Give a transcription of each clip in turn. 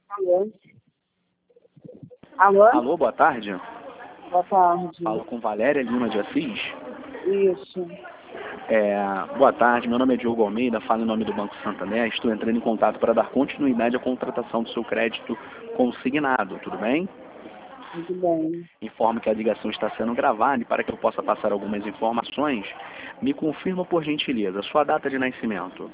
Alô? Alô? Alô, boa tarde. Boa tarde. Falo com Valéria Lima de Assis. Isso. Boa tarde, meu nome é Diogo Almeida, falo em nome do Banco Santander. Estou entrando em contato para dar continuidade à contratação do seu crédito consignado, tudo bem? Muito bem. Informo que a ligação está sendo gravada e para que eu possa passar algumas informações, me confirma por gentileza sua data de nascimento.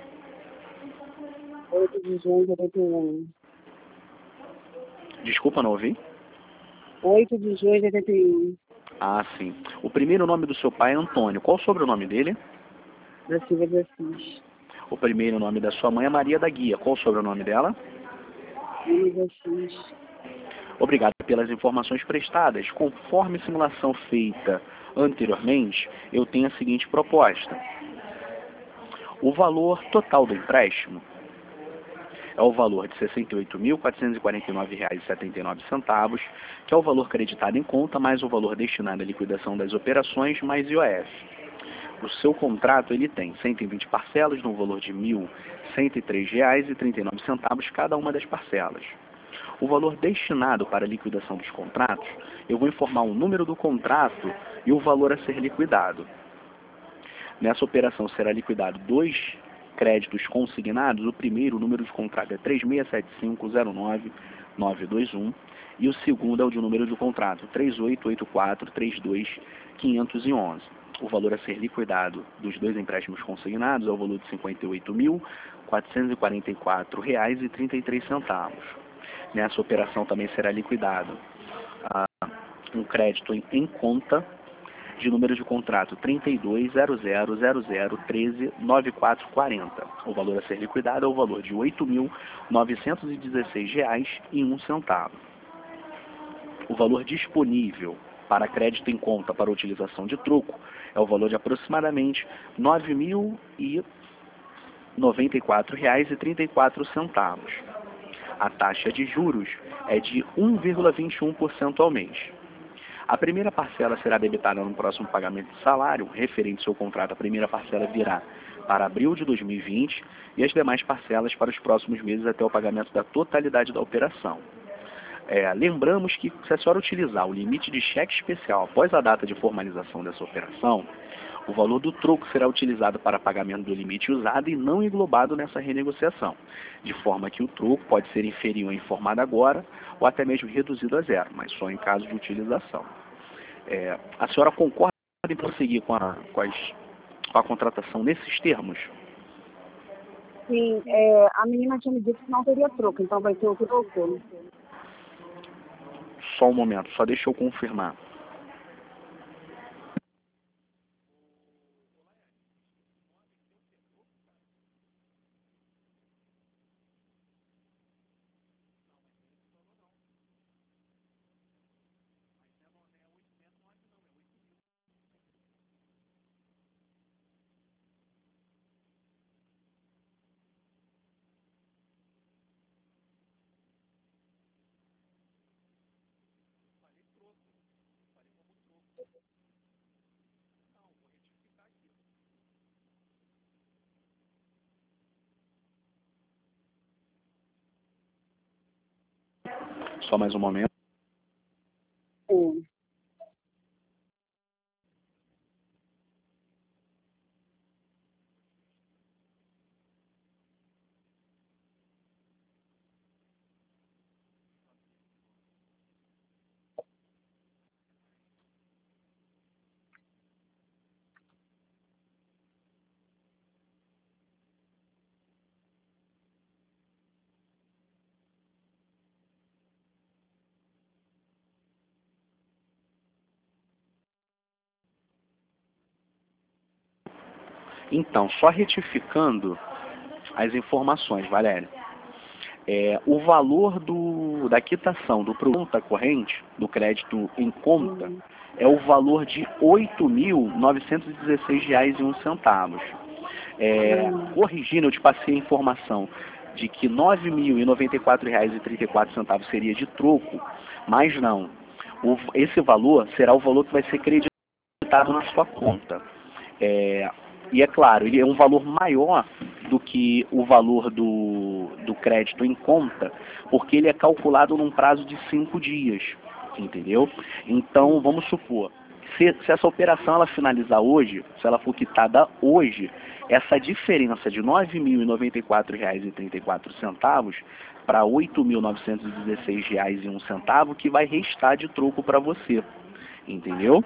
8 de junho de 81. Desculpa, não ouvi? 8 de junho de 81. Ah, sim. O primeiro nome do seu pai é Antônio. Qual o sobrenome dele? Da Silva de Assis. O primeiro nome da sua mãe é Maria da Guia. Qual o sobrenome dela? Lima de Assis. Obrigado pelas informações prestadas. Conforme simulação feita anteriormente, eu tenho a seguinte proposta. O valor total do empréstimo é o valor de R$ 68.449,79, que é o valor creditado em conta, mais o valor destinado à liquidação das operações, mais IOF. O seu contrato ele tem 120 parcelas no valor de R$ 1.103,39 cada uma das parcelas. O valor destinado para a liquidação dos contratos, eu vou informar o número do contrato e o valor a ser liquidado. Nessa operação será liquidado 2 créditos consignados. O primeiro, o número de contrato é 36750991 e o segundo é o de número de contrato 388432.511. O valor a ser liquidado dos 2 empréstimos consignados é o valor de R$ 58.444,33. Nessa operação também será liquidado um crédito em conta de número de contrato 32.000013.9440. O valor a ser liquidado é o valor de R$ 8.916,01. O valor disponível para crédito em conta para utilização de troco é o valor de aproximadamente R$ 9.094,34. A taxa de juros é de 1,21% ao mês. A primeira parcela será debitada no próximo pagamento de salário. Referente ao seu contrato, a primeira parcela virá para abril de 2020 e as demais parcelas para os próximos meses até o pagamento da totalidade da operação. Lembramos que se a senhora utilizar o limite de cheque especial após a data de formalização dessa operação, o valor do troco será utilizado para pagamento do limite usado e não englobado nessa renegociação, de forma que o troco pode ser inferior à informada agora ou até mesmo reduzido a zero, mas só em caso de utilização. A senhora concorda em prosseguir com a contratação nesses termos? Sim, a menina tinha me dito que não teria troco, então vai ter o troco? Só um momento, só deixa eu confirmar. Só mais um momento. Sim. Então, só retificando as informações, Valéria. O valor da quitação do conta corrente, do crédito em conta, é o valor de R$ 8.916,01. Corrigindo, eu te passei a informação de que R$ 9.094,34 seria de troco, mas não. Esse valor será o valor que vai ser creditado na sua conta. E é claro, ele é um valor maior do que o valor do crédito em conta, porque ele é calculado num prazo de 5 dias, entendeu? Então, vamos supor, se essa operação ela finalizar hoje, se ela for quitada hoje, essa diferença de R$ 9.094,34 para R$ 8.916,01 que vai restar de troco para você, entendeu?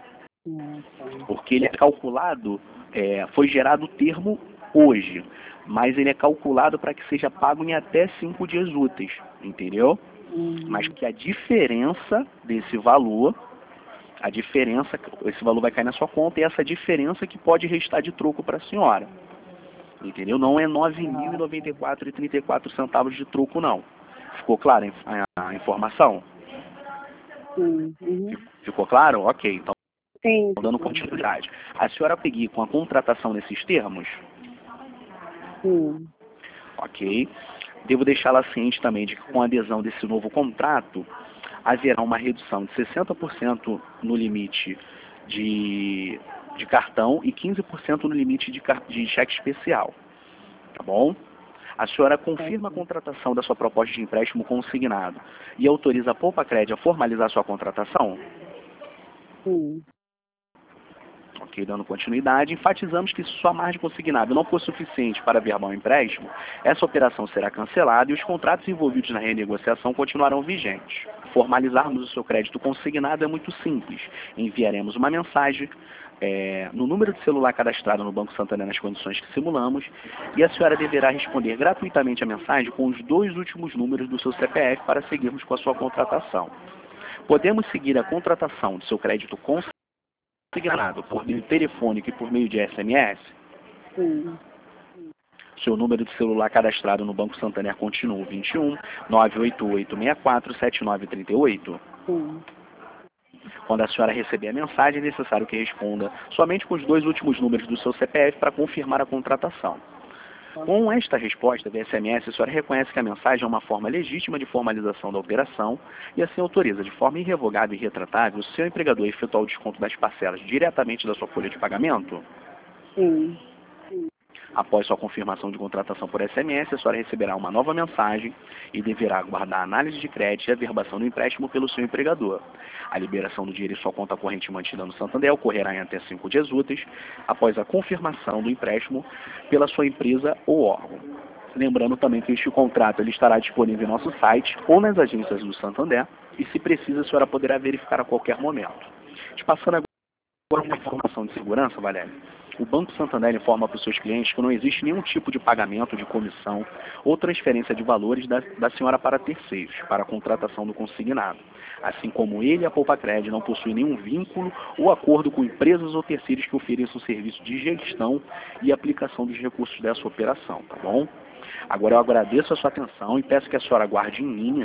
Porque ele é calculado, foi gerado o termo hoje, mas ele é calculado para que seja pago em até 5 dias úteis, entendeu? Mas que a diferença desse valor, esse valor vai cair na sua conta e essa diferença que pode restar de troco para a senhora, entendeu? Não é R$ 9.094,34 de troco, não. Ficou clara a informação? Sim. Ficou claro? Ok, então Sim. dando continuidade. A senhora seguir com a contratação nesses termos? Sim. Ok. Devo deixá-la ciente também de que com a adesão desse novo contrato, haverá uma redução de 60% no limite de cartão e 15% no limite de cheque especial. Tá bom? A senhora confirma a contratação da sua proposta de empréstimo consignado e autoriza a Poupa-Crédito a formalizar sua contratação? Sim. Ok, dando continuidade, enfatizamos que se sua margem consignada não for suficiente para verbal um empréstimo, essa operação será cancelada e os contratos envolvidos na renegociação continuarão vigentes. Formalizarmos o seu crédito consignado é muito simples. Enviaremos uma mensagem no número de celular cadastrado no Banco Santander nas condições que simulamos e a senhora deverá responder gratuitamente a mensagem com os 2 últimos números do seu CPF para seguirmos com a sua contratação. Podemos seguir a contratação do seu crédito consignado por meio telefônico e por meio de SMS? Sim. Seu número de celular cadastrado no Banco Santander continua 21 988 64 7938. Sim. Quando a senhora receber a mensagem, é necessário que responda somente com os 2 últimos números do seu CPF para confirmar a contratação. Com esta resposta via SMS, a senhora reconhece que a mensagem é uma forma legítima de formalização da operação e assim autoriza de forma irrevogável e retratável o seu empregador a efetuar o desconto das parcelas diretamente da sua folha de pagamento? Sim. Após sua confirmação de contratação por SMS, a senhora receberá uma nova mensagem e deverá aguardar a análise de crédito e a verbação do empréstimo pelo seu empregador. A liberação do dinheiro em sua conta corrente mantida no Santander ocorrerá em até 5 dias úteis, após a confirmação do empréstimo pela sua empresa ou órgão. Lembrando também que este contrato ele estará disponível em nosso site ou nas agências do Santander e, se precisa, a senhora poderá verificar a qualquer momento. Te passando agora uma informação de segurança, Valéria. O Banco Santander informa para os seus clientes que não existe nenhum tipo de pagamento de comissão ou transferência de valores da senhora para terceiros, para a contratação do consignado. Assim como ele e a Poupa-Crédito não possuem nenhum vínculo ou acordo com empresas ou terceiros que ofereçam serviço de gestão e aplicação dos recursos dessa operação, tá bom? Agora eu agradeço a sua atenção e peço que a senhora aguarde em linha.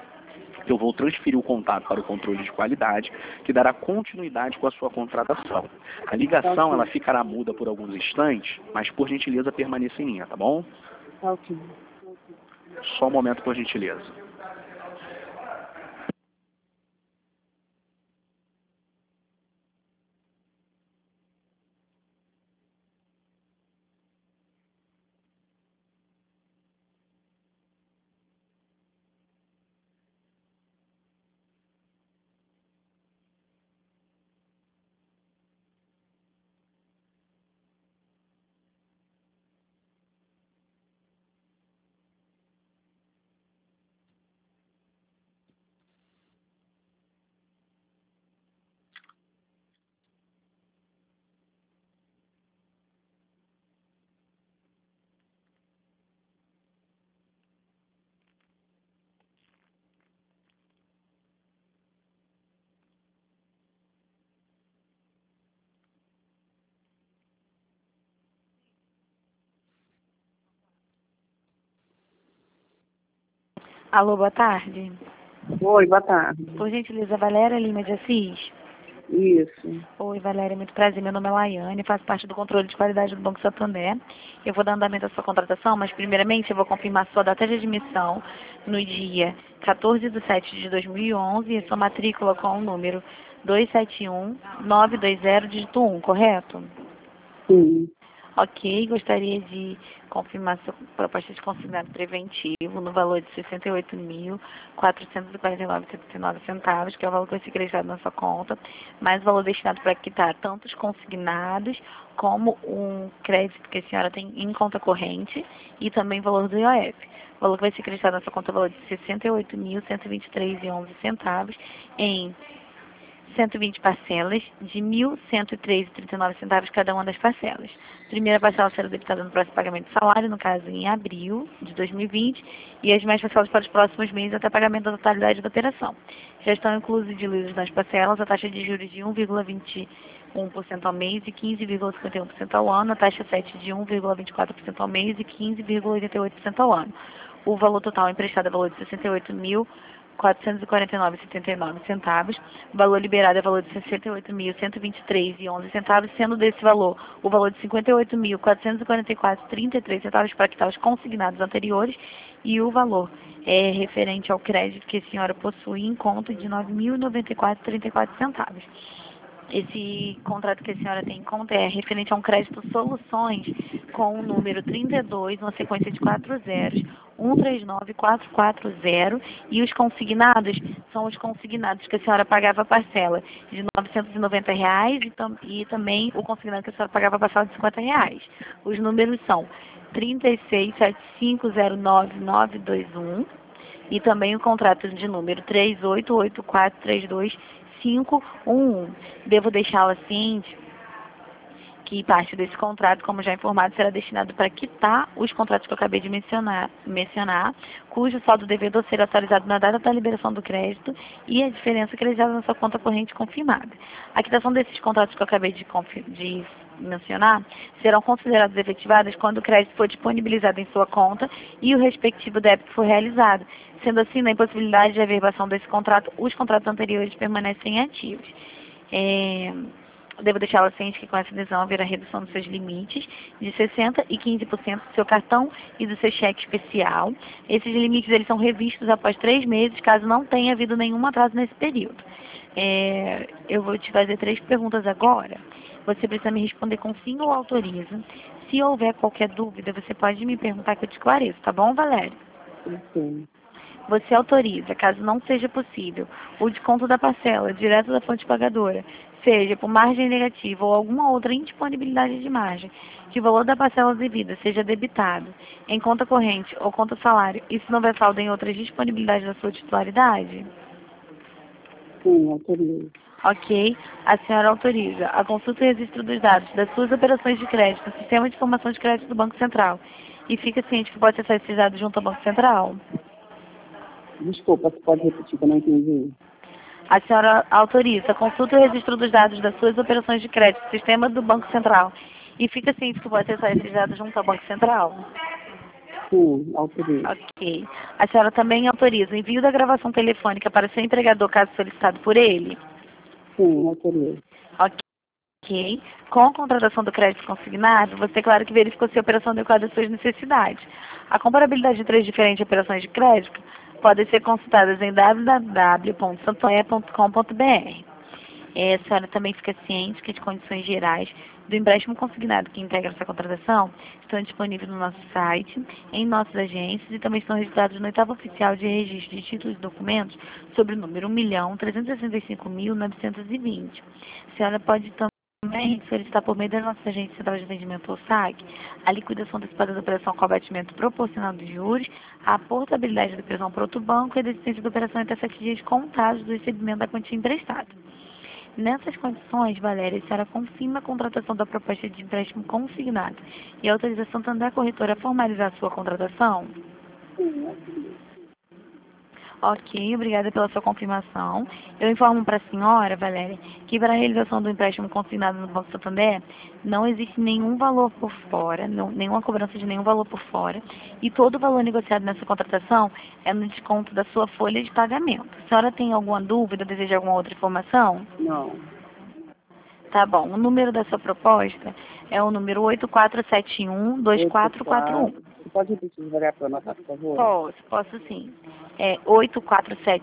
Eu vou transferir o contato para o controle de qualidade, que dará continuidade com a sua contratação. A ligação ela ficará muda por alguns instantes, mas por gentileza permaneça em linha, tá bom? Ok. Só um momento, por gentileza. Alô, boa tarde. Oi, boa tarde. Por gentileza, Valéria Lima de Assis. Isso. Oi, Valéria, muito prazer. Meu nome é Laiane, faço parte do controle de qualidade do Banco Santander. Eu vou dar andamento à sua contratação, mas primeiramente eu vou confirmar sua data de admissão no dia 14/7/2011 e sua matrícula com o número 271920, dígito 1, correto? Sim. Ok, gostaria de confirmar sua proposta de consignado preventivo no valor de R$ 68.449,79, que é o valor que vai ser acreditado na sua conta, mais o valor destinado para quitar tanto os consignados como um crédito que a senhora tem em conta corrente e também o valor do IOF. O valor que vai ser acreditado na sua conta é o valor de R$ 68.123,11 em 120 parcelas de R$ 1.103,39 cada uma das parcelas. Primeira parcela será debitada no próximo pagamento de salário, no caso em abril de 2020, e as demais parcelas para os próximos meses até pagamento da totalidade da operação. Já estão inclusos e diluídos nas parcelas a taxa de juros de 1,21% ao mês e 15,51% ao ano, a taxa 7 de 1,24% ao mês e 15,88% ao ano. O valor total emprestado é o valor de R$ 68.449,79. O valor liberado é o valor de R$ 68.123,11, sendo desse valor o valor de R$ 58.444,33 para quitar os consignados anteriores e o valor referente ao crédito que a senhora possui em conta de R$ 9.094,34. Esse contrato que a senhora tem em conta é referente a um crédito Soluções com o número 32, uma sequência de 4 zeros, 139440, e os consignados são os consignados que a senhora pagava a parcela de R$ 990 e também o consignado que a senhora pagava a parcela de R$ 50. Os números são 3675099921 e também o contrato de número 388432 511. Devo deixá-la ciente que parte desse contrato, como já informado, será destinado para quitar os contratos que eu acabei de mencionar, cujo saldo devedor será atualizado na data da liberação do crédito e a diferença acreditada na sua conta corrente confirmada. A quitação desses contratos que eu acabei de mencionar serão consideradas efetivadas quando o crédito for disponibilizado em sua conta e o respectivo débito for realizado. Sendo assim, na impossibilidade de averbação desse contrato, os contratos anteriores permanecem ativos. Devo deixá-la ciente que com essa decisão haverá redução dos seus limites de 60% e 15% do seu cartão e do seu cheque especial. Esses limites eles são revistos após 3 meses, caso não tenha havido nenhum atraso nesse período. Eu vou te fazer 3 perguntas agora. Você precisa me responder com sim ou autoriza. Se houver qualquer dúvida, você pode me perguntar que eu te esclareço, tá bom, Valéria? Sim. Você autoriza, caso não seja possível, o desconto da parcela direto da fonte pagadora, seja por margem negativa ou alguma outra indisponibilidade de margem, que o valor da parcela devida seja debitado em conta corrente ou conta salário, e se não houver saldo em outras disponibilidades da sua titularidade? Sim, autorizo. Ok, a senhora autoriza a consulta e registro dos dados das suas operações de crédito no Sistema de Informação de Crédito do Banco Central e fica ciente que pode acessar esses dados junto ao Banco Central? Desculpa, você pode repetir que eu não entendi. A senhora autoriza a consulta e registro dos dados das suas operações de crédito no Sistema do Banco Central e fica ciente que pode acessar esses dados junto ao Banco Central? Sim, autorizo. Ok. A senhora também autoriza o envio da gravação telefônica para seu empregador caso solicitado por ele? Sim, autorizo. Ok. Com a contratação do crédito consignado, você, claro que verificou se a operação adequada às suas necessidades. A comparabilidade de 3 diferentes operações de crédito podem ser consultadas em www.santander.com.br. A senhora também fica ciente que as condições gerais do empréstimo consignado que integra essa contratação estão disponíveis no nosso site, em nossas agências e também estão registrados no 8º Oficial de Registro de Títulos e Documentos sobre o número 1.365.920. A senhora pode também solicitar por meio da nossa agência central de atendimento ou SAC a liquidação antecipada da operação com abatimento proporcional dos juros, a portabilidade da operação para outro banco e a desistência da operação até 7 dias contados do recebimento da quantia emprestada. Nessas condições, Valéria, a senhora confirma a contratação da proposta de empréstimo consignado e a autorização tanto da corretora a formalizar a sua contratação? Ok, obrigada pela sua confirmação. Eu informo para a senhora, Valéria, que para a realização do empréstimo consignado no Banco Santander, não existe nenhum valor por fora, nenhuma cobrança de nenhum valor por fora, e todo o valor negociado nessa contratação é no desconto da sua folha de pagamento. A senhora tem alguma dúvida, deseja alguma outra informação? Não. Tá bom, o número da sua proposta é o número 8471-2441. Você pode repetir devagar para anotar, por favor? Posso sim. É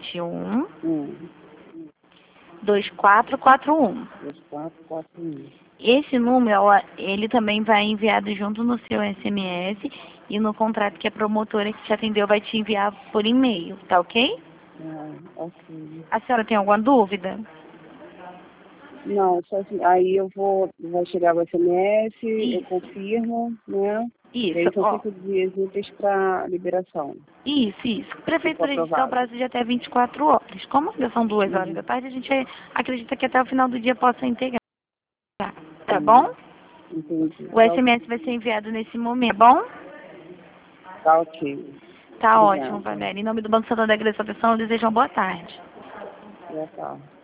8471 2441. 2441. Esse número, ele também vai enviado junto no seu SMS e no contrato que a promotora que te atendeu vai te enviar por e-mail, tá ok? Ok. A senhora tem alguma dúvida? Não, só assim, aí vai chegar o SMS, eu Isso. confirmo, né? E aí Isso, são ó. 5 dias úteis para liberação. Isso. Prefeitura Ficou de dar o aprovado. prazo de até 24 horas. Como ainda são 2 horas da tarde, a gente acredita que até o final do dia possa integrar. Tá bom? Entendi. O SMS vai ser enviado nesse momento, tá bom? Tá ok. Tá Obrigada. ótimo, Valéria. Em nome do Banco Santander, agradeço a atenção e desejo uma boa tarde. Boa tarde.